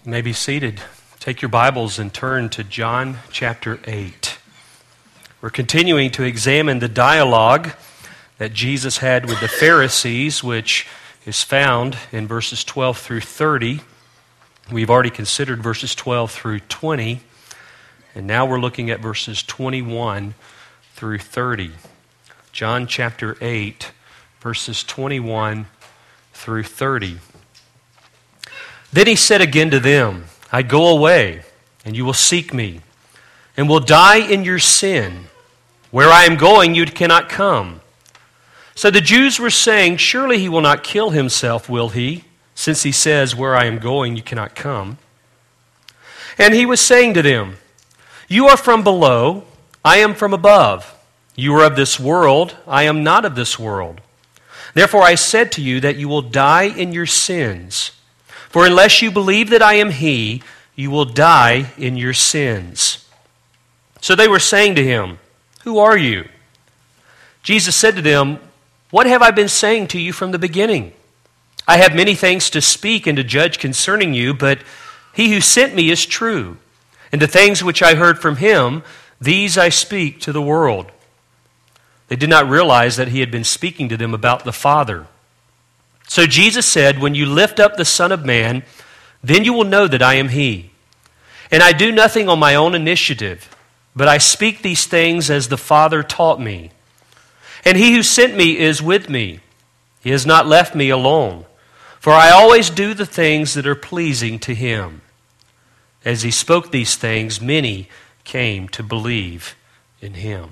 You may be seated. Take your Bibles and turn to John chapter 8. We're continuing to examine the dialogue that Jesus had with the Pharisees, which is found in verses 12 through 30. We've already considered verses 12 through 20, and now we're looking at verses 21 through 30. John chapter 8, verses 21 through 30. Then he said again to them, I go away, and you will seek me, and will die in your sin. Where I am going, you cannot come. So the Jews were saying, surely he will not kill himself, will he? Since he says, where I am going, you cannot come. And he was saying to them, you are from below, I am from above. You are of this world, I am not of this world. Therefore I said to you that you will die in your sins. For unless you believe that I am He, you will die in your sins. So they were saying to him, who are you? Jesus said to them, what have I been saying to you from the beginning? I have many things to speak and to judge concerning you, but He who sent me is true. And the things which I heard from Him, these I speak to the world. They did not realize that He had been speaking to them about the Father. So Jesus said, when you lift up the Son of Man, then you will know that I am He. And I do nothing on my own initiative, but I speak these things as the Father taught me. And He who sent me is with me. He has not left me alone, for I always do the things that are pleasing to Him. As He spoke these things, many came to believe in Him.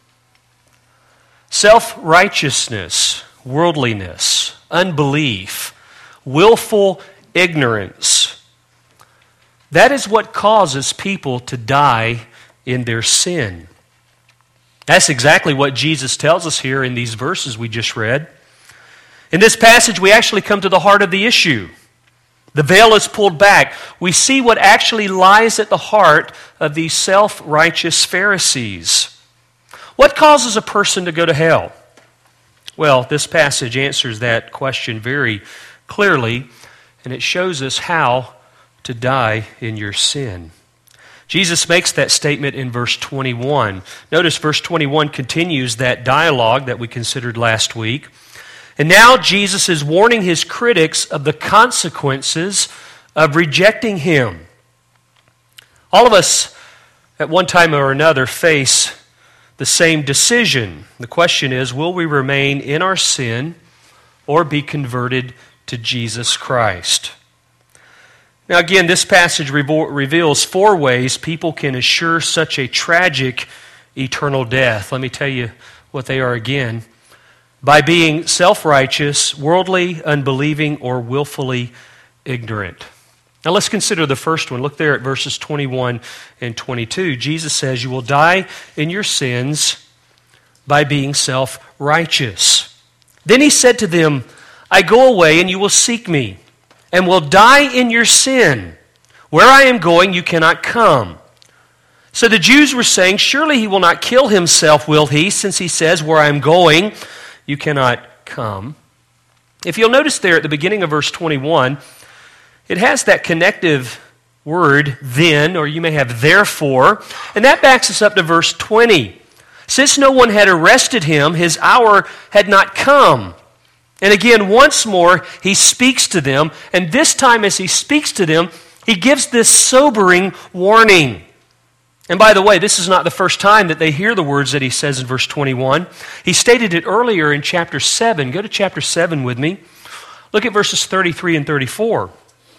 Self-righteousness, worldliness, unbelief, willful ignorance. That is what causes people to die in their sin. That's exactly what Jesus tells us here in these verses we just read. In this passage, we actually come to the heart of the issue. The veil is pulled back. We see what actually lies at the heart of these self-righteous Pharisees. What causes a person to go to hell? Well, this passage answers that question very clearly, and it shows us how to die in your sin. Jesus makes that statement in verse 21. Notice verse 21 continues that dialogue that we considered last week. And now Jesus is warning His critics of the consequences of rejecting Him. All of us, at one time or another, face the same decision. The question is, will we remain in our sin or be converted to Jesus Christ? Now again, this passage reveals four ways people can assure such a tragic eternal death. Let me tell you what they are again. By being self-righteous, worldly, unbelieving, or willfully ignorant. Now let's consider the first one. Look there at verses 21 and 22. Jesus says, you will die in your sins by being self-righteous. Then He said to them, I go away and you will seek me, and will die in your sin. Where I am going, you cannot come. So the Jews were saying, surely He will not kill Himself, will He, since He says, where I am going, you cannot come. If you'll notice there at the beginning of verse 21, it has that connective word, then, or you may have therefore, and that backs us up to verse 20. Since no one had arrested Him, His hour had not come. And again, once more, He speaks to them, and this time as He speaks to them, He gives this sobering warning. And by the way, this is not the first time that they hear the words that He says in verse 21. He stated it earlier in chapter 7. Go to chapter 7 with me. Look at verses 33 and 34.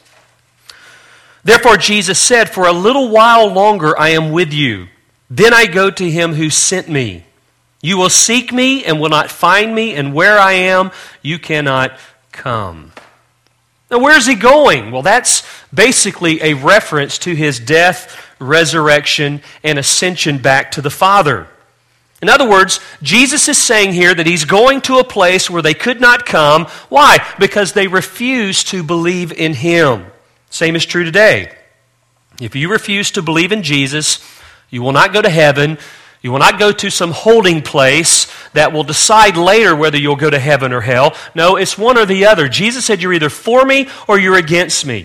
Therefore Jesus said, for a little while longer I am with you. Then I go to Him who sent me. You will seek me and will not find me, and where I am, you cannot come. Now where is He going? Well, that's basically a reference to His death, resurrection, and ascension back to the Father. In other words, Jesus is saying here that He's going to a place where they could not come. Why? Because they refused to believe in Him. Same is true today. If you refuse to believe in Jesus, you will not go to heaven. You will not go to some holding place that will decide later whether you'll go to heaven or hell. No, it's one or the other. Jesus said you're either for me or you're against me.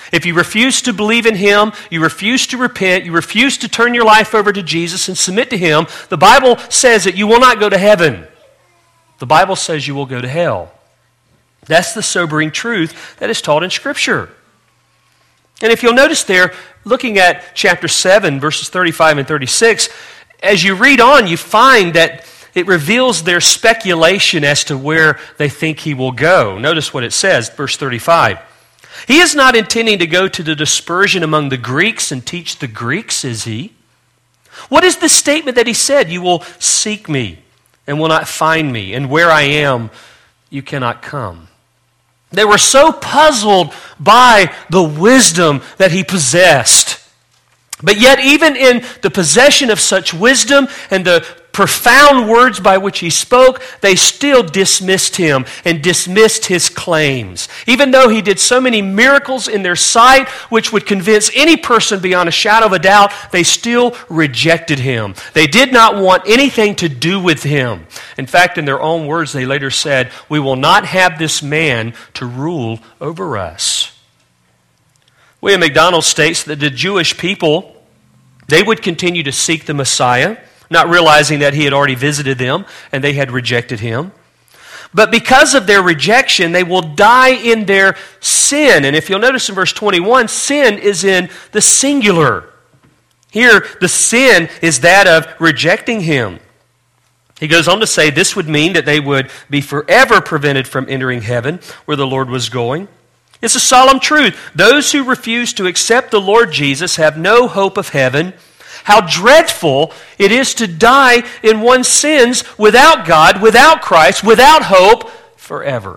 If you refuse to believe in Him, you refuse to repent, you refuse to turn your life over to Jesus and submit to Him, the Bible says that you will not go to heaven. The Bible says you will go to hell. That's the sobering truth that is taught in Scripture. And if you'll notice there, looking at chapter 7, verses 35 and 36, as you read on, you find that it reveals their speculation as to where they think He will go. Notice what it says, verse 35. He is not intending to go to the dispersion among the Greeks and teach the Greeks, is He? What is the statement that He said? You will seek Me and will not find Me, and where I am, you cannot come. They were so puzzled by the wisdom that He possessed. But yet, even in the possession of such wisdom and the profound words by which He spoke, they still dismissed Him and dismissed His claims. Even though He did so many miracles in their sight, which would convince any person beyond a shadow of a doubt, they still rejected Him. They did not want anything to do with Him. In fact, in their own words, they later said, "We will not have this man to rule over us." William MacDonald states that the Jewish people, they would continue to seek the Messiah, not realizing that He had already visited them and they had rejected Him. But because of their rejection, they will die in their sin. And if you'll notice in verse 21, sin is in the singular. Here, the sin is that of rejecting Him. He goes on to say this would mean that they would be forever prevented from entering heaven, where the Lord was going. It's a solemn truth. Those who refuse to accept the Lord Jesus have no hope of heaven. How dreadful it is to die in one's sins without God, without Christ, without hope forever.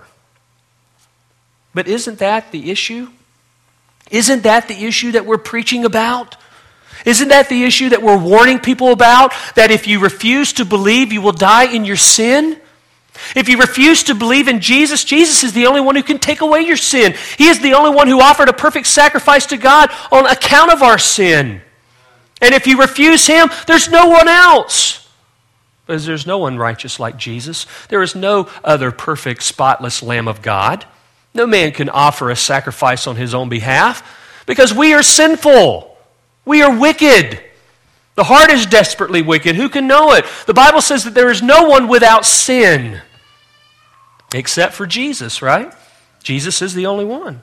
But isn't that the issue? Isn't that the issue that we're preaching about? Isn't that the issue that we're warning people about? That if you refuse to believe, you will die in your sin? If you refuse to believe in Jesus, Jesus is the only one who can take away your sin. He is the only one who offered a perfect sacrifice to God on account of our sin. And if you refuse Him, there's no one else. Because there's no one righteous like Jesus. There is no other perfect, spotless Lamb of God. No man can offer a sacrifice on his own behalf because we are sinful. We are wicked. The heart is desperately wicked. Who can know it? The Bible says that there is no one without sin except for Jesus, right? Jesus is the only one.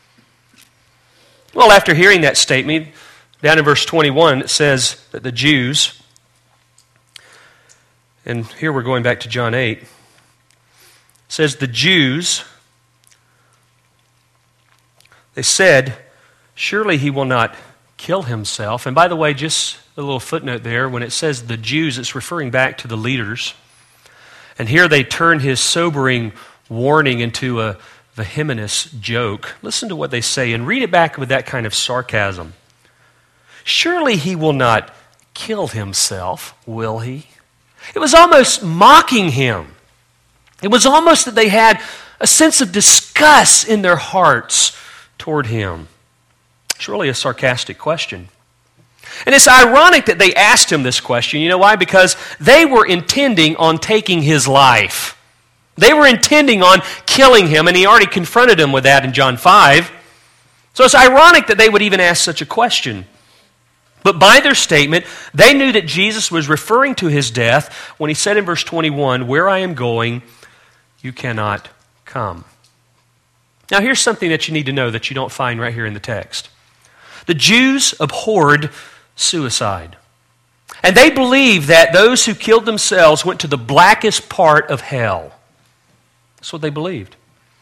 Well, after hearing that statement, down in verse 21, it says that the Jews, and here we're going back to John 8, it says the Jews, they said, surely He will not kill Himself. And by the way, just a little footnote there, when it says the Jews, it's referring back to the leaders. And here they turn His sobering warning into a vehementous joke. Listen to what they say and read it back with that kind of sarcasm. Surely He will not kill Himself, will He? It was almost mocking Him. It was almost that they had a sense of disgust in their hearts toward Him. It's really a sarcastic question. And it's ironic that they asked Him this question. You know why? Because they were intending on taking His life. They were intending on killing Him, and He already confronted them with that in John 5. So it's ironic that they would even ask such a question. But by their statement, they knew that Jesus was referring to His death when He said in verse 21, "Where I am going, you cannot come." Now here's something that you need to know that you don't find right here in the text. The Jews abhorred suicide. And they believed that those who killed themselves went to the blackest part of hell. That's what they believed.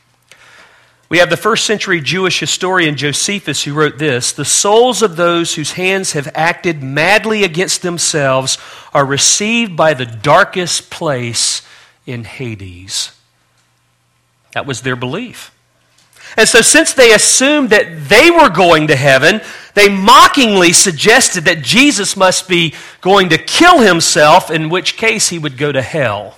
We have the first century Jewish historian Josephus who wrote this: "The souls of those whose hands have acted madly against themselves are received by the darkest place in Hades." That was their belief. And so since they assumed that they were going to heaven, they mockingly suggested that Jesus must be going to kill Himself, in which case He would go to hell.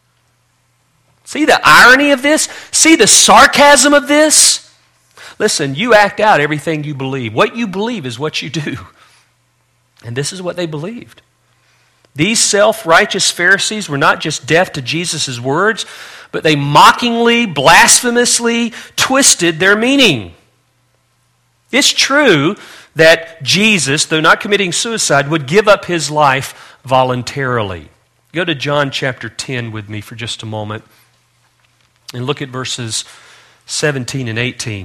See the irony of this? See the sarcasm of this? Listen, you act out everything you believe. What you believe is what you do. And this is what they believed. These self-righteous Pharisees were not just deaf to Jesus' words, but they mockingly, blasphemously twisted their meaning. It's true that Jesus, though not committing suicide, would give up his life voluntarily. Go to John chapter 10 with me for just a moment and look at verses 17 and 18.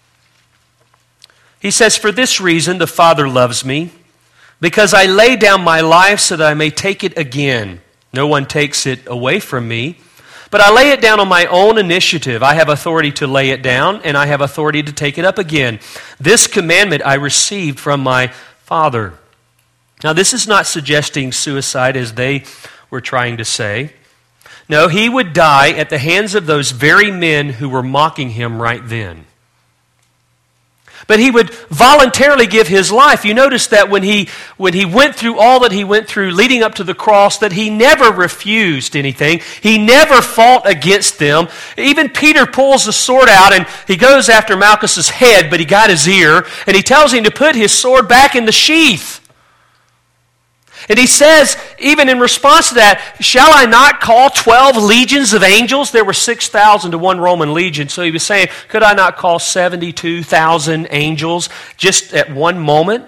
He says, "For this reason the Father loves me, because I lay down my life so that I may take it again. No one takes it away from me, but I lay it down on my own initiative. I have authority to lay it down, and I have authority to take it up again. This commandment I received from my Father." Now, this is not suggesting suicide as they were trying to say. No, he would die at the hands of those very men who were mocking him right then. But he would voluntarily give his life. You notice that when he went through all that he went through leading up to the cross, that he never refused anything. He never fought against them. Even Peter pulls the sword out and he goes after Malchus's head, but he got his ear, and he tells him to put his sword back in the sheath. And he says, even in response to that, "Shall I not call 12 legions of angels?" There were 6,000 to one Roman legion. So he was saying, could I not call 72,000 angels just at one moment?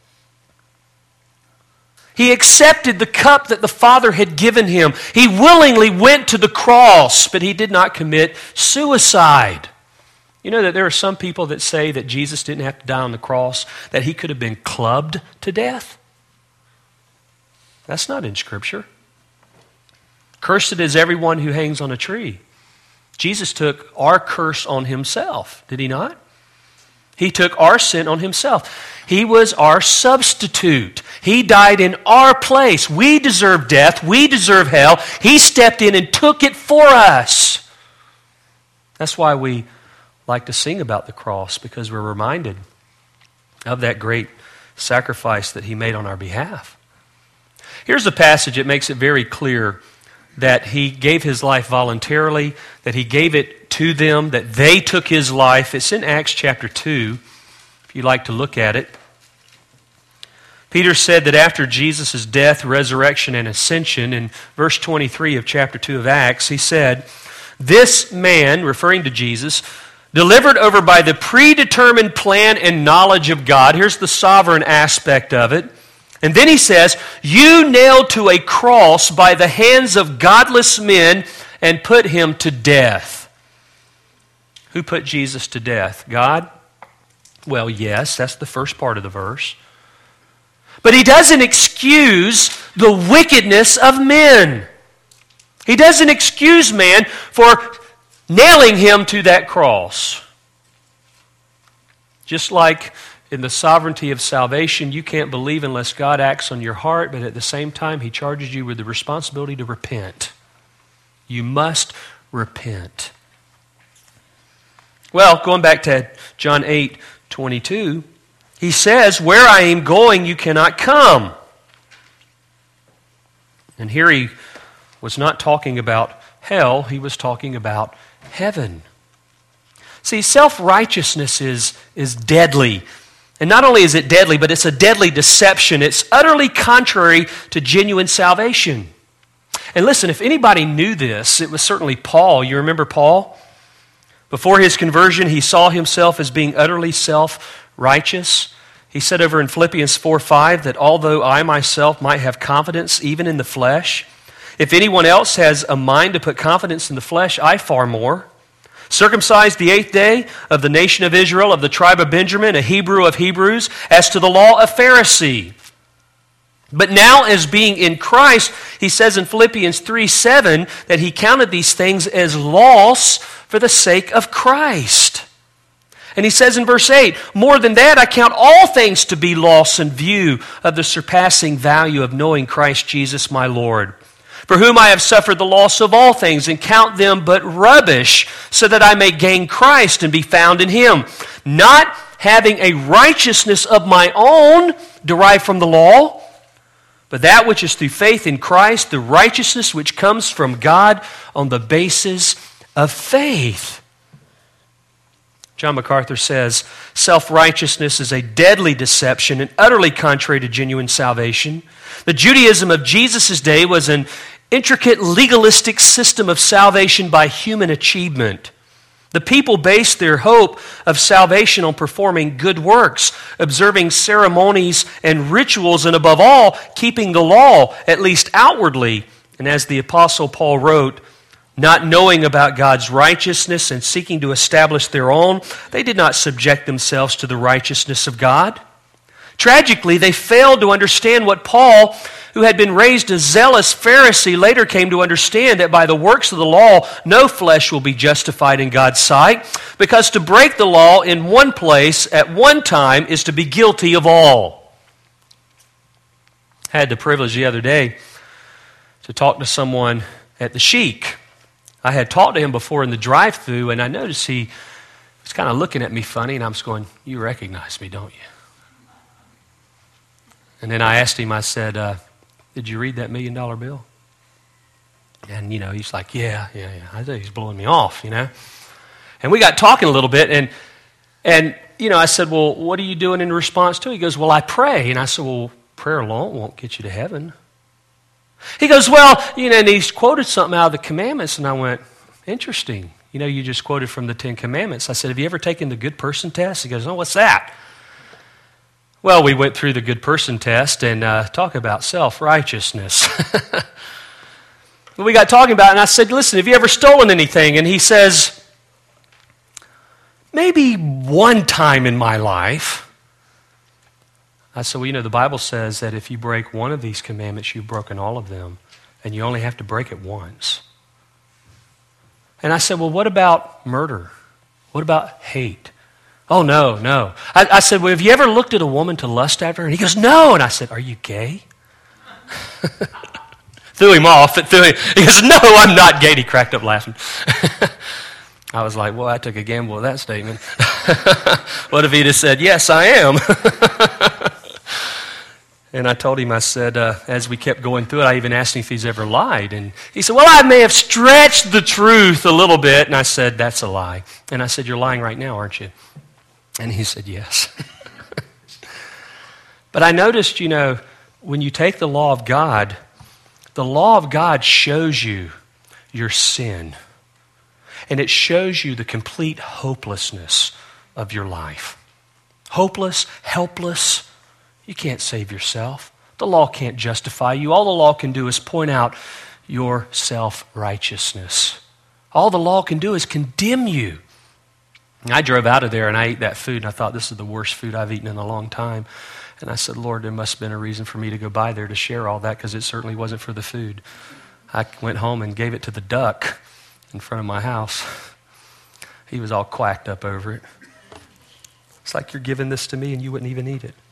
He accepted the cup that the Father had given him. He willingly went to the cross, but he did not commit suicide. You know that there are some people that say that Jesus didn't have to die on the cross, that he could have been clubbed to death. That's not in Scripture. Cursed is everyone who hangs on a tree. Jesus took our curse on himself, did he not? He took our sin on himself. He was our substitute. He died in our place. We deserve death. We deserve hell. He stepped in and took it for us. That's why we like to sing about the cross, because we're reminded of that great sacrifice that he made on our behalf. Here's a passage that makes it very clear that he gave his life voluntarily, that he gave it to them, that they took his life. It's in Acts chapter 2, if you'd like to look at it. Peter said that after Jesus' death, resurrection, and ascension, in verse 23 of chapter 2 of Acts, he said, "This man," referring to Jesus, "delivered over by the predetermined plan and knowledge of God." Here's the sovereign aspect of it. And then he says, "You nailed to a cross by the hands of godless men and put him to death." Who put Jesus to death? God? Well, yes, that's the first part of the verse. But he doesn't excuse the wickedness of men. He doesn't excuse man for nailing him to that cross. Just like in the sovereignty of salvation, you can't believe unless God acts on your heart, but at the same time, he charges you with the responsibility to repent. You must repent. Well, going back to John 8:22, he says, "Where I am going, you cannot come." And here he was not talking about hell, he was talking about heaven. See, self-righteousness is deadly. And not only is it deadly, but it's a deadly deception. It's utterly contrary to genuine salvation. And listen, if anybody knew this, it was certainly Paul. You remember Paul? Before his conversion, he saw himself as being utterly self-righteous. He said over in Philippians 4:5 that although I myself might have confidence even in the flesh, if anyone else has a mind to put confidence in the flesh, I far more. Circumcised the 8th day, of the nation of Israel, of the tribe of Benjamin, a Hebrew of Hebrews, as to the law, a Pharisee. But now as being in Christ, he says in Philippians 3:7 that he counted these things as loss for the sake of Christ. And he says in verse 8, "More than that, I count all things to be loss in view of the surpassing value of knowing Christ Jesus my Lord, for whom I have suffered the loss of all things, and count them but rubbish, so that I may gain Christ and be found in him, not having a righteousness of my own derived from the law, but that which is through faith in Christ, the righteousness which comes from God on the basis of faith." John MacArthur says, self-righteousness is a deadly deception and utterly contrary to genuine salvation. The Judaism of Jesus' day was an intricate legalistic system of salvation by human achievement. The people based their hope of salvation on performing good works, observing ceremonies and rituals, and above all, keeping the law, at least outwardly. And as the Apostle Paul wrote, not knowing about God's righteousness and seeking to establish their own, they did not subject themselves to the righteousness of God. Tragically, they failed to understand what Paul, who had been raised a zealous Pharisee, later came to understand, that by the works of the law, no flesh will be justified in God's sight, because to break the law in one place at one time is to be guilty of all. I had the privilege the other day to talk to someone at the Chic. I had talked to him before in the drive-thru, and I noticed he was kind of looking at me funny, and I was going, "You recognize me, don't you?" And then I asked him, I said, "Did you read that $1 million bill?" And, he's like, yeah. I think he's blowing me off, And we got talking a little bit, and I said, "Well, what are you doing in response to it?" He goes, "Well, I pray." And I said, "Well, prayer alone won't get you to heaven." He goes, "Well," and he's quoted something out of the commandments, and I went, "Interesting. You just quoted from the 10 Commandments." I said, "Have you ever taken the good person test?" He goes, "Oh, what's that?" Well, we went through the good person test and talk about self-righteousness. We got talking about it, and I said, "Listen, have you ever stolen anything?" And he says, "Maybe one time in my life." I said, "Well, the Bible says that if you break one of these commandments, you've broken all of them, and you only have to break it once." And I said, "Well, what about murder? What about hate?" "Oh, no. I said, "Well, have you ever looked at a woman to lust after her?" And he goes, "No." And I said, "Are you gay?" Threw him off. He goes, "No, I'm not gay." And he cracked up laughing. I was like, well, I took a gamble with that statement. What if he'd have said, "Yes, I am"? And I told him, I said, as we kept going through it, I even asked him if he's ever lied. And he said, "Well, I may have stretched the truth a little bit." And I said, "That's a lie." And I said, "You're lying right now, aren't you?" And he said, "Yes." But I noticed, when you take the law of God shows you your sin. And it shows you the complete hopelessness of your life. Hopeless, helpless. You can't save yourself. The law can't justify you. All the law can do is point out your self-righteousness. All the law can do is condemn you. I drove out of there and I ate that food, and I thought, this is the worst food I've eaten in a long time. And I said, "Lord, there must have been a reason for me to go by there to share all that, because it certainly wasn't for the food." I went home and gave it to the duck in front of my house. He was all quacked up over it. It's like, "You're giving this to me and you wouldn't even eat it."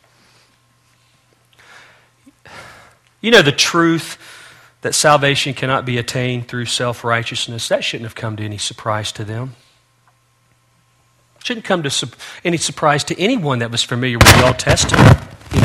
The truth that salvation cannot be attained through self-righteousness, that shouldn't have come to any surprise to them. Shouldn't come to any surprise to anyone that was familiar with the Old Testament,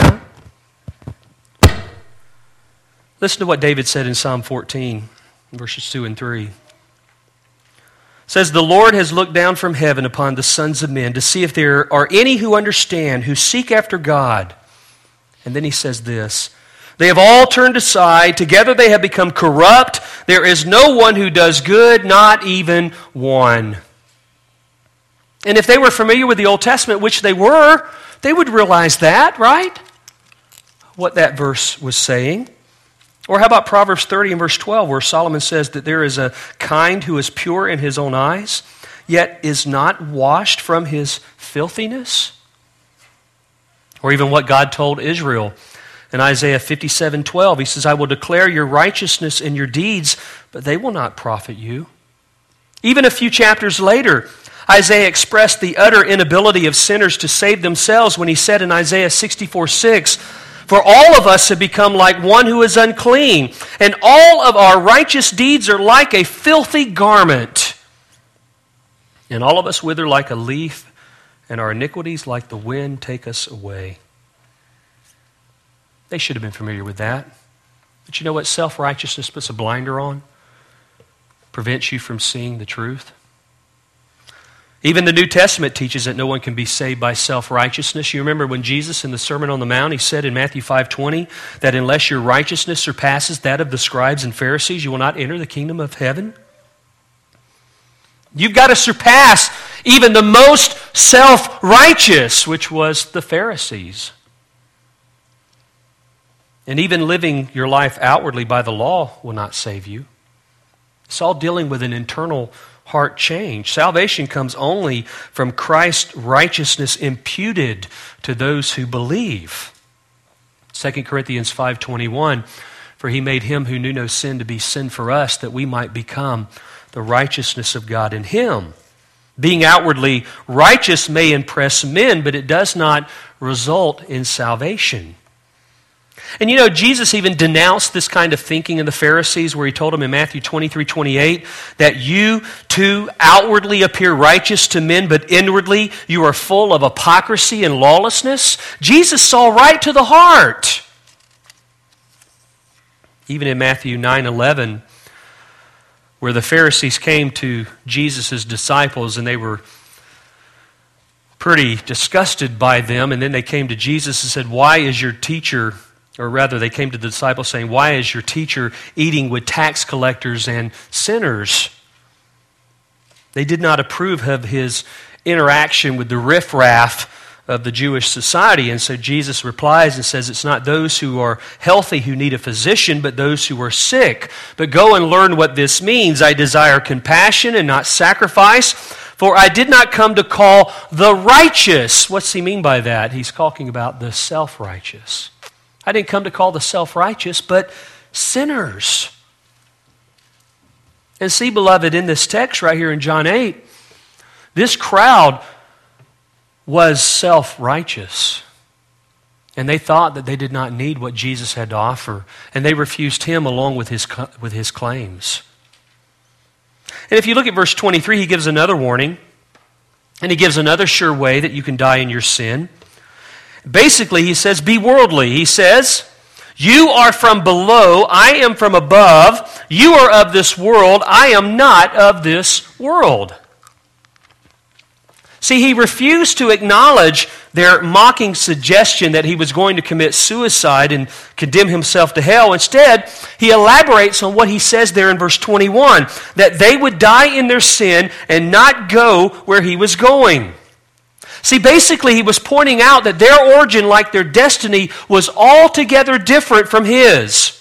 Listen to what David said in Psalm 14, verses 2 and 3. It says, "The Lord has looked down from heaven upon the sons of men to see if there are any who understand, who seek after God." And then he says this, "They have all turned aside. Together they have become corrupt. There is no one who does good, not even one." And if they were familiar with the Old Testament, which they were, they would realize that, right? What that verse was saying. Or how about Proverbs 30 and verse 12, where Solomon says that there is a kind who is pure in his own eyes, yet is not washed from his filthiness? Or even what God told Israel in Isaiah 57:12. He says, "I will declare your righteousness and your deeds, but they will not profit you." Even a few chapters later, Isaiah expressed the utter inability of sinners to save themselves when he said in Isaiah 64:6, "For all of us have become like one who is unclean, and all of our righteous deeds are like a filthy garment. And all of us wither like a leaf, and our iniquities like the wind take us away." They should have been familiar with that. But you know what? Self-righteousness puts a blinder on, prevents you from seeing the truth. Even the New Testament teaches that no one can be saved by self-righteousness. You remember when Jesus in the Sermon on the Mount, he said in Matthew 5:20 that unless your righteousness surpasses that of the scribes and Pharisees, you will not enter the kingdom of heaven. You've got to surpass even the most self-righteous, which was the Pharisees. And even living your life outwardly by the law will not save you. It's all dealing with an internal heart change. Salvation comes only from Christ's righteousness imputed to those who believe. 2 Corinthians 5:21, for he made him who knew no sin to be sin for us, that we might become the righteousness of God in him. Being outwardly righteous may impress men, but it does not result in salvation. And you know, Jesus even denounced this kind of thinking in the Pharisees, where he told them in Matthew 23:28 that you too outwardly appear righteous to men, but inwardly you are full of hypocrisy and lawlessness. Jesus saw right to the heart. Even in Matthew 9:11, where the Pharisees came to Jesus' disciples and they were pretty disgusted by them, and then they came to Jesus and said, why is your teacher, or rather they came to the disciples saying, why is your teacher eating with tax collectors and sinners? They did not approve of his interaction with the riffraff of the Jewish society. And so Jesus replies and says, it's not those who are healthy who need a physician, but those who are sick. But go and learn what this means. I desire compassion and not sacrifice, for I did not come to call the righteous. What's he mean by that? He's talking about the self-righteous. I didn't come to call the self-righteous, but sinners. And see, beloved, in this text right here in John 8, this crowd was self-righteous. And they thought that they did not need what Jesus had to offer. And they refused him along with his claims. And if you look at verse 23, he gives another warning. And he gives another sure way that you can die in your sin. Basically, he says, be worldly. He says, you are from below, I am from above. You are of this world, I am not of this world. See, he refused to acknowledge their mocking suggestion that he was going to commit suicide and condemn himself to hell. Instead, he elaborates on what he says there in verse 21, that they would die in their sin and not go where he was going. See, basically, he was pointing out that their origin, like their destiny, was altogether different from his.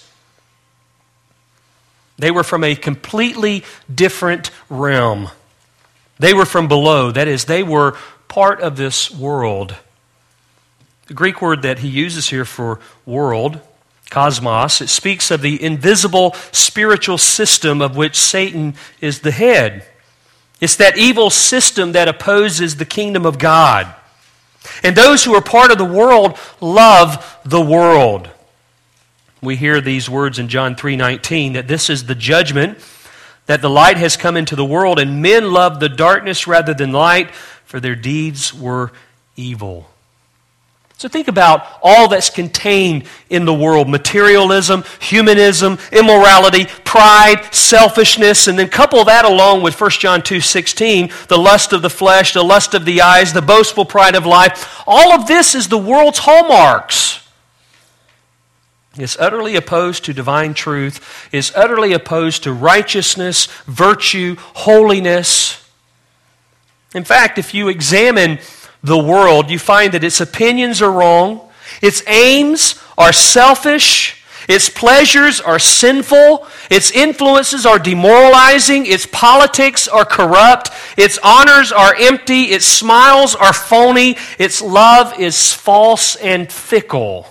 They were from a completely different realm. They were from below. That is, they were part of this world. The Greek word that he uses here for world, cosmos, it speaks of the invisible spiritual system of which Satan is the head. It's that evil system that opposes the kingdom of God. And those who are part of the world love the world. We hear these words in John 3:19, that this is the judgment, that the light has come into the world, and men love the darkness rather than light, for their deeds were evil. So think about all that's contained in the world: materialism, humanism, immorality, pride, selfishness, and then couple that along with 1 John 2:16, the lust of the flesh, the lust of the eyes, the boastful pride of life. All of this is the world's hallmarks. It's utterly opposed to divine truth. It's utterly opposed to righteousness, virtue, holiness. In fact, if you examine the world, you find that its opinions are wrong, its aims are selfish, its pleasures are sinful, its influences are demoralizing, its politics are corrupt, its honors are empty, its smiles are phony, its love is false and fickle.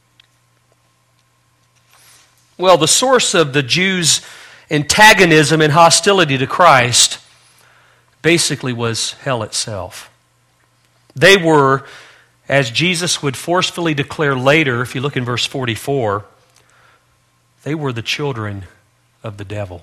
Well, the source of the Jews' antagonism and hostility to Christ basically was hell itself. They were, as Jesus would forcefully declare later, if you look in verse 44, they were the children of the devil.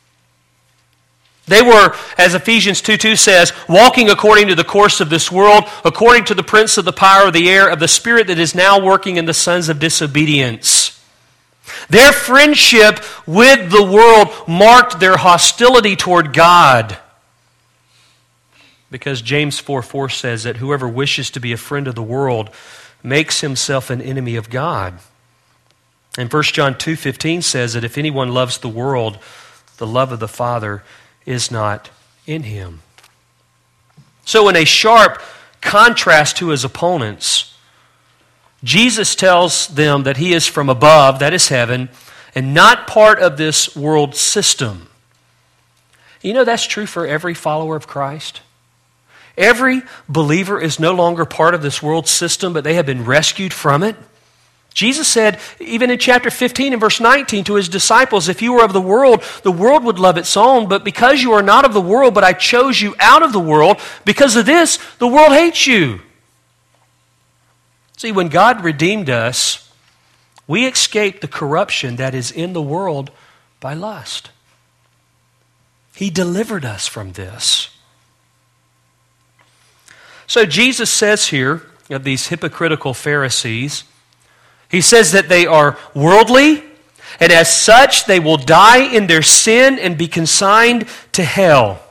They were, as Ephesians 2:2 says, walking according to the course of this world, according to the prince of the power of the air, of the spirit that is now working in the sons of disobedience. Their friendship with the world marked their hostility toward God. Because James 4:4 says that whoever wishes to be a friend of the world makes himself an enemy of God. And 1 John 2:15 says that if anyone loves the world, the love of the Father is not in him. So in a sharp contrast to his opponents, Jesus tells them that he is from above, that is heaven, and not part of this world system. You know that's true for every follower of Christ. Every believer is no longer part of this world system, but they have been rescued from it. Jesus said, even in chapter 15 and verse 19 to his disciples, if you were of the world would love its own, but because you are not of the world, but I chose you out of the world, because of this, the world hates you. See, when God redeemed us, we escaped the corruption that is in the world by lust. He delivered us from this. So Jesus says here of these hypocritical Pharisees, he says that they are worldly, and as such they will die in their sin and be consigned to hell.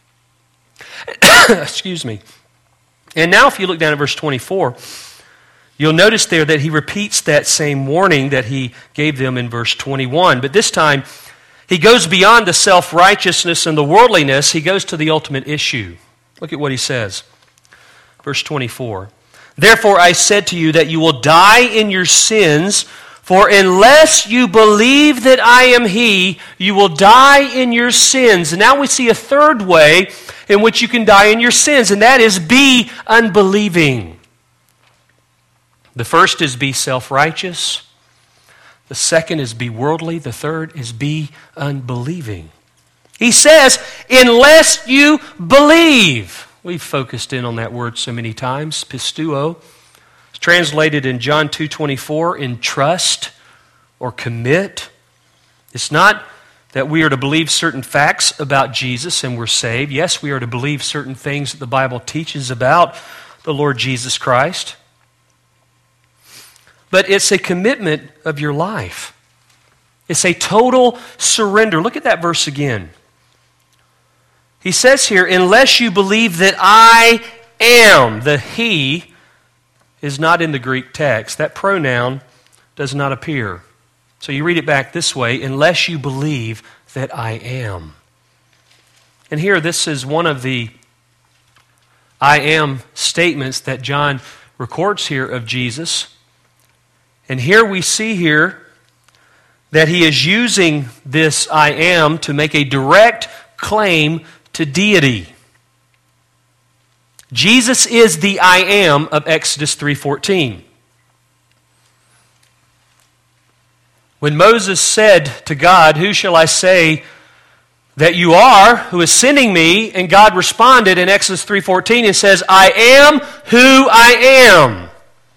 Excuse me. And now if you look down at verse 24, you'll notice there that he repeats that same warning that he gave them in verse 21. But this time, he goes beyond the self-righteousness and the worldliness. He goes to the ultimate issue. Look at what he says. Verse 24. Therefore I said to you that you will die in your sins, for unless you believe that I am He, you will die in your sins. And now we see a third way in which you can die in your sins, and that is be unbelieving. The first is be self-righteous. The second is be worldly. The third is be unbelieving. He says, unless you believe. We've focused in on that word so many times, pistuo. It's translated in John 2:24 in trust or commit. It's not that we are to believe certain facts about Jesus and we're saved. Yes, we are to believe certain things that the Bible teaches about the Lord Jesus Christ. But it's a commitment of your life. It's a total surrender. Look at that verse again. He says here, unless you believe that I am, the He is not in the Greek text. That pronoun does not appear. So you read it back this way, unless you believe that I am. And here, this is one of the I am statements that John records here of Jesus. And here we see here that he is using this I am to make a direct claim to deity. Jesus is the I am of Exodus 3:14. When Moses said to God, who shall I say that you are who is sending me? And God responded in Exodus 3:14 and says, I am who I am.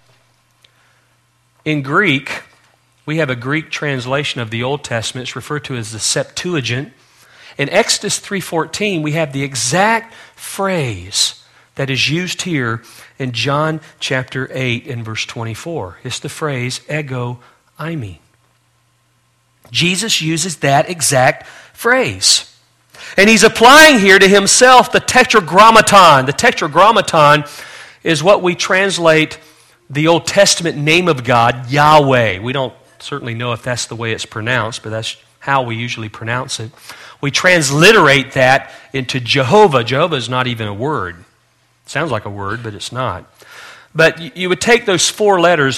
In Greek, we have a Greek translation of the Old Testament. It's referred to as the Septuagint. In Exodus 3:14, we have the exact phrase that is used here in John chapter 8 and verse 24. It's the phrase, ego eimi. Jesus uses that exact phrase. And he's applying here to himself the tetragrammaton. The tetragrammaton is what we translate the Old Testament name of God, Yahweh. We don't certainly know if that's the way it's pronounced, but that's how we usually pronounce it. We transliterate that into Jehovah. Jehovah is not even a word. It sounds like a word, but it's not. But you would take those four letters,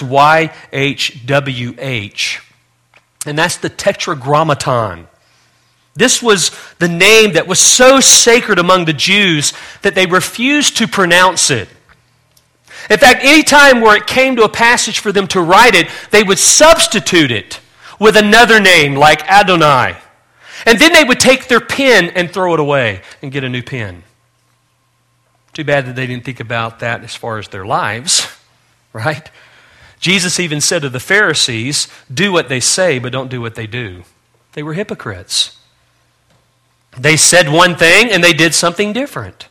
YHWH, and that's the tetragrammaton. This was the name that was so sacred among the Jews that they refused to pronounce it. In fact, any time where it came to a passage for them to write it, they would substitute it with another name like Adonai. And then they would take their pen and throw it away and get a new pen. Too bad that they didn't think about that as far as their lives, right? Jesus even said to the Pharisees, do what they say, but don't do what they do. They were hypocrites. They said one thing and they did something different.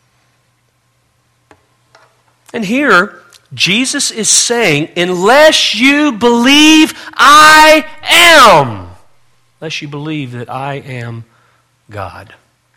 And here, Jesus is saying, unless you believe I am, unless you believe that I am God.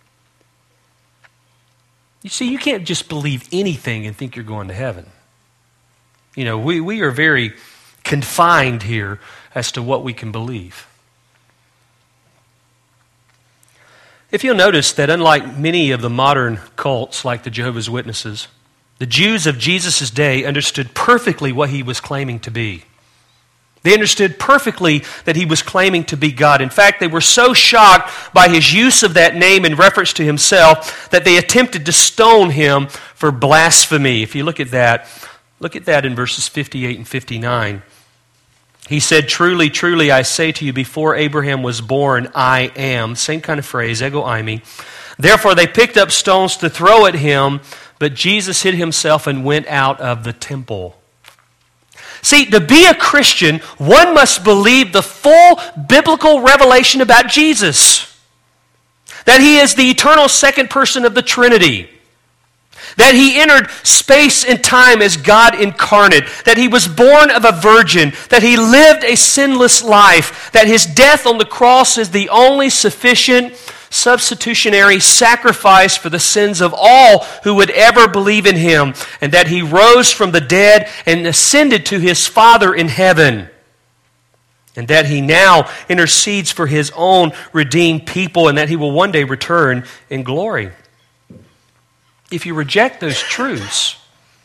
You see, you can't just believe anything and think you're going to heaven. You know, we are very confined here as to what we can believe. If you'll notice that unlike many of the modern cults like the Jehovah's Witnesses, the Jews of Jesus' day understood perfectly what he was claiming to be. They understood perfectly that he was claiming to be God. In fact, they were so shocked by his use of that name in reference to himself that they attempted to stone him for blasphemy. If you look at that in verses 58 and 59. He said, "Truly, truly, I say to you, before Abraham was born, I am." Same kind of phrase, ego eimi. "Therefore they picked up stones to throw at him, but Jesus hid himself and went out of the temple." See, to be a Christian, one must believe the full biblical revelation about Jesus. That he is the eternal second person of the Trinity. That he entered space and time as God incarnate. That he was born of a virgin. That he lived a sinless life. That his death on the cross is the only sufficient substitutionary sacrifice for the sins of all who would ever believe in him. And that he rose from the dead and ascended to his Father in heaven. And that he now intercedes for his own redeemed people. And that he will one day return in glory. If you reject those truths,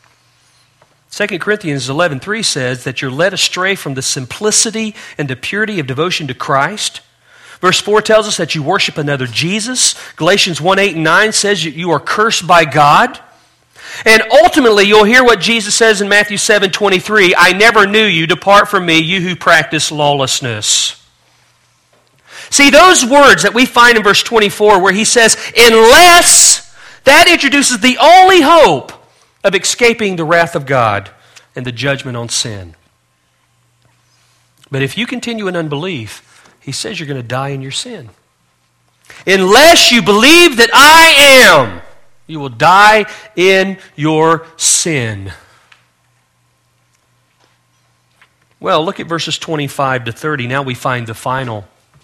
2 Corinthians 11:3 says that you're led astray from the simplicity and the purity of devotion to Christ. Verse 4 tells us that you worship another Jesus. Galatians 1:8 and 9 says you are cursed by God. And ultimately, you'll hear what Jesus says in Matthew 7:23, "I never knew you, depart from me, you who practice lawlessness." See, those words that we find in verse 24 where he says, "unless," that introduces the only hope of escaping the wrath of God and the judgment on sin. But if you continue in unbelief, he says you're going to die in your sin. Unless you believe that I am, you will die in your sin. Well, look at verses 25 to 30. Now we find the final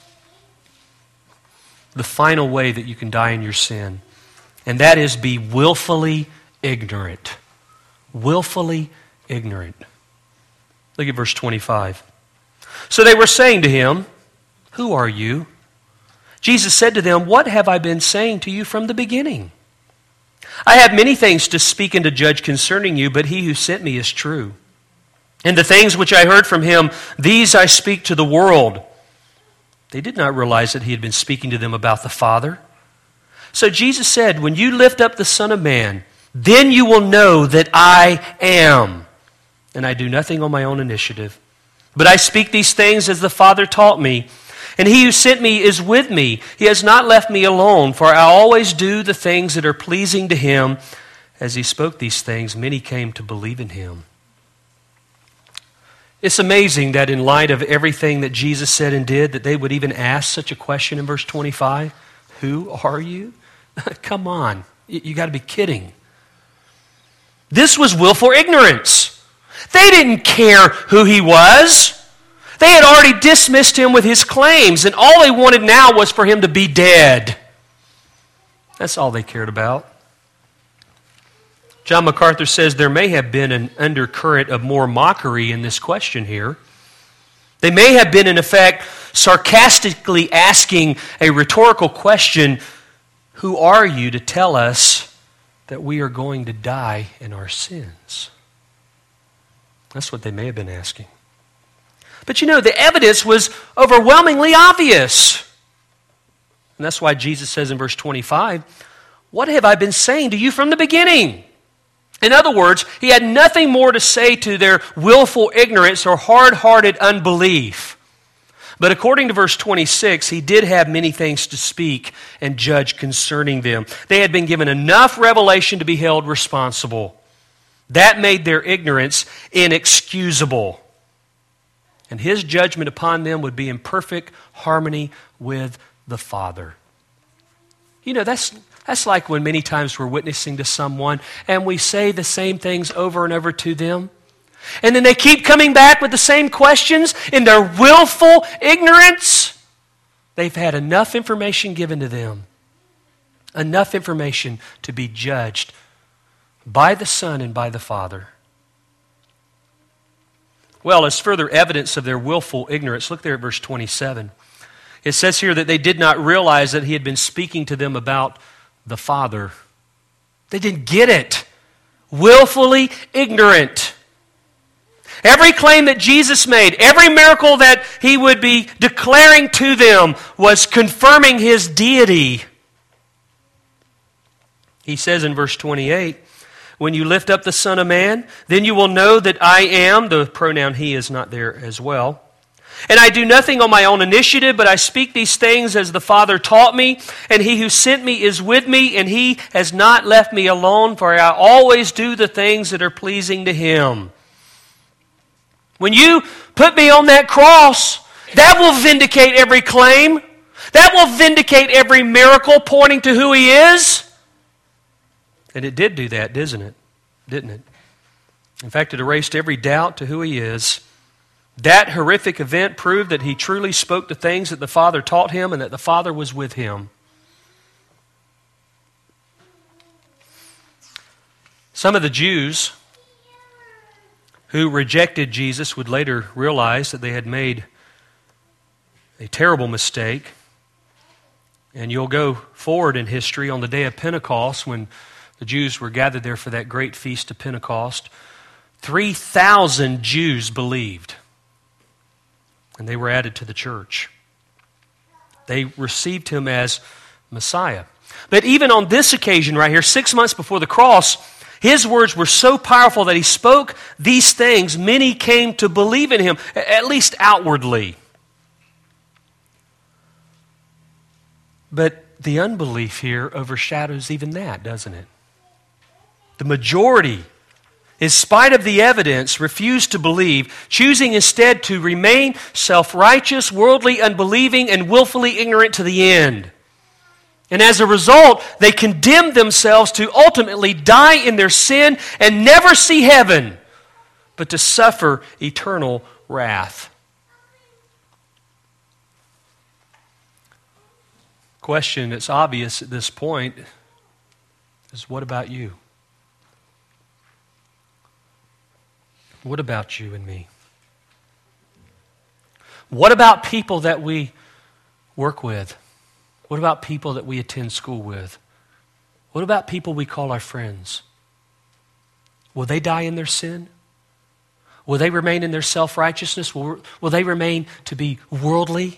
way that you can die in your sin. And that is be willfully ignorant. Willfully ignorant. Look at verse 25. "So they were saying to him, 'Who are you?' Jesus said to them, 'What have I been saying to you from the beginning? I have many things to speak and to judge concerning you, but he who sent me is true. And the things which I heard from him, these I speak to the world.' They did not realize that he had been speaking to them about the Father. So Jesus said, 'When you lift up the Son of Man, then you will know that I am. And I do nothing on my own initiative. But I speak these things as the Father taught me. And he who sent me is with me. He has not left me alone, for I always do the things that are pleasing to him.' As he spoke these things, many came to believe in him." It's amazing that in light of everything that Jesus said and did, that they would even ask such a question in verse 25. Who are you? Come on. You got to be kidding. This was willful ignorance. They didn't care who he was. They had already dismissed him with his claims, and all they wanted now was for him to be dead. That's all they cared about. John MacArthur says there may have been an undercurrent of more mockery in this question here. They may have been, in effect, sarcastically asking a rhetorical question, "Who are you to tell us that we are going to die in our sins?" That's what they may have been asking. But you know, the evidence was overwhelmingly obvious. And that's why Jesus says in verse 25, "What have I been saying to you from the beginning?" In other words, he had nothing more to say to their willful ignorance or hard-hearted unbelief. But according to verse 26, he did have many things to speak and judge concerning them. They had been given enough revelation to be held responsible. That made their ignorance inexcusable. And his judgment upon them would be in perfect harmony with the Father. You know, that's like when many times we're witnessing to someone and we say the same things over and over to them. And then they keep coming back with the same questions in their willful ignorance. They've had enough information given to them. Enough information to be judged by the Son and by the Father. Well, as further evidence of their willful ignorance, look there at verse 27. It says here that they did not realize that he had been speaking to them about the Father. They didn't get it. Willfully ignorant. Every claim that Jesus made, every miracle that he would be declaring to them was confirming his deity. He says in verse 28, when you lift up the Son of Man, then you will know that I am, the pronoun he is not there as well. And I do nothing on my own initiative, but I speak these things as the Father taught me, and he who sent me is with me, and he has not left me alone, for I always do the things that are pleasing to him. When you put me on that cross, that will vindicate every claim. That will vindicate every miracle pointing to who he is. And it did do that, didn't it? In fact, it erased every doubt to who he is. That horrific event proved that he truly spoke the things that the Father taught him and that the Father was with him. Some of the Jews who rejected Jesus would later realize that they had made a terrible mistake. And you'll go forward in history on the day of Pentecost when the Jews were gathered there for that great feast of Pentecost. 3,000 Jews believed. And they were added to the church. They received him as Messiah. But even on this occasion right here, 6 months before the cross, his words were so powerful that he spoke these things. Many came to believe in him, at least outwardly. But the unbelief here overshadows even that, doesn't it? The majority, in spite of the evidence, refused to believe, choosing instead to remain self-righteous, worldly, unbelieving, and willfully ignorant to the end. And as a result, they condemned themselves to ultimately die in their sin and never see heaven, but to suffer eternal wrath. Question that's obvious at this point is, what about you? What about you and me? What about people that we work with? What about people that we attend school with? What about people we call our friends? Will they die in their sin? Will they remain in their self-righteousness? Will they remain to be worldly?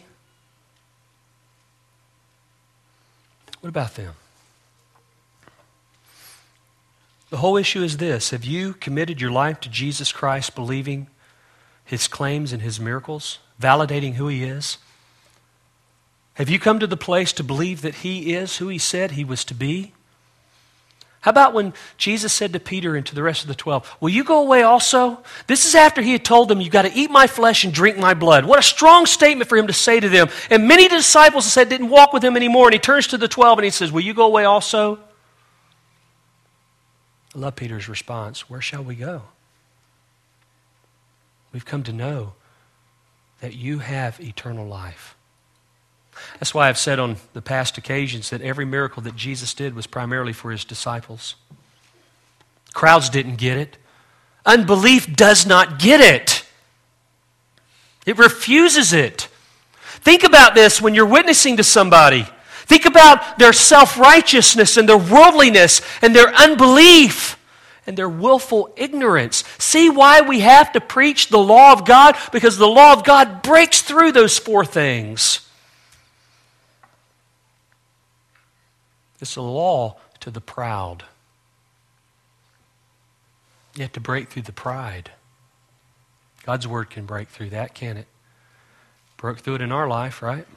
What about them? The whole issue is this: have you committed your life to Jesus Christ, believing his claims and his miracles, validating who he is? Have you come to the place to believe that he is who he said he was to be? How about when Jesus said to Peter and to the rest of the 12, will you go away also? This is after he had told them, you've got to eat my flesh and drink my blood. What a strong statement for him to say to them. And many disciples said didn't walk with him anymore. And he turns to the 12 and he says, will you go away also? I love Peter's response. Where shall we go? We've come to know that you have eternal life. That's why I've said on the past occasions that every miracle that Jesus did was primarily for his disciples. Crowds didn't get it. Unbelief does not get it. It refuses it. Think about this when you're witnessing to somebody. Think about their self-righteousness and their worldliness and their unbelief and their willful ignorance. See why we have to preach the law of God? Because the law of God breaks through those four things. It's a law to the proud. You have to break through the pride. God's word can break through that, can't it? Broke through it in our life, right?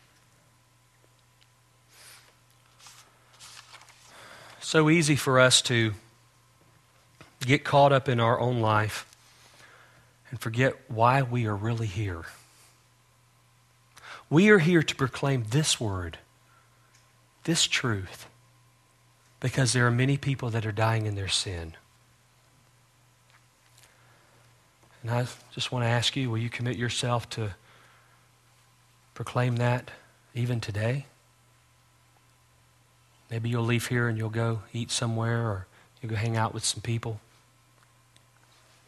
So easy for us to get caught up in our own life and forget why we are really here. We are here to proclaim this word, this truth, because there are many people that are dying in their sin. And I just want to ask you, will you commit yourself to proclaim that even today? Maybe you'll leave here and you'll go eat somewhere, or you'll go hang out with some people.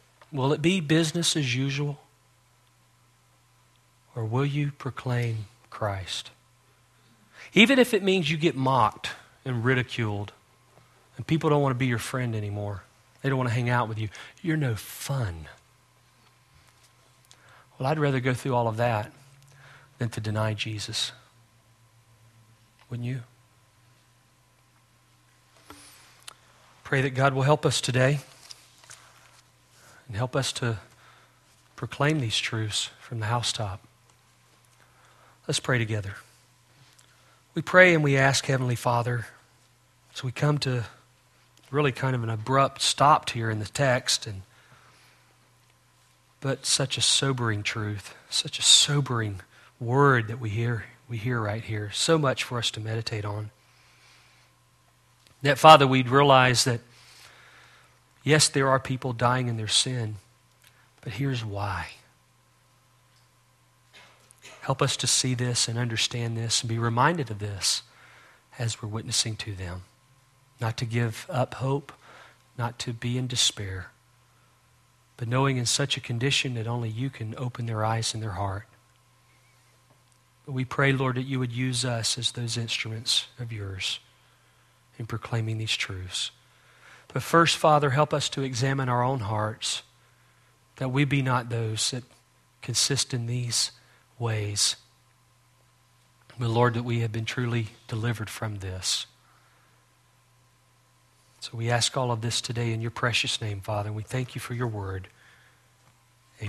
Will it be business as usual? Or will you proclaim Christ. Even if it means you get mocked and ridiculed and people don't want to be your friend anymore. They don't want to hang out with you. You're no fun. Well, I'd rather go through all of that than to deny Jesus. Wouldn't you? Pray that God will help us today and help us to proclaim these truths from the housetop. Let's pray together. We pray and we ask, Heavenly Father, as we come to really kind of an abrupt stop here in the text, but such a sobering truth, such a sobering word that we hear right here. So much for us to meditate on. That, Father, we'd realize that, yes, there are people dying in their sin, but here's why. Help us to see this and understand this and be reminded of this as we're witnessing to them. Not to give up hope, not to be in despair, but knowing in such a condition that only you can open their eyes and their heart. But we pray, Lord, that you would use us as those instruments of yours in proclaiming these truths. But first, Father, help us to examine our own hearts, that we be not those that consist in these ways. But Lord, that we have been truly delivered from this. So we ask all of this today in your precious name, Father, and we thank you for your word.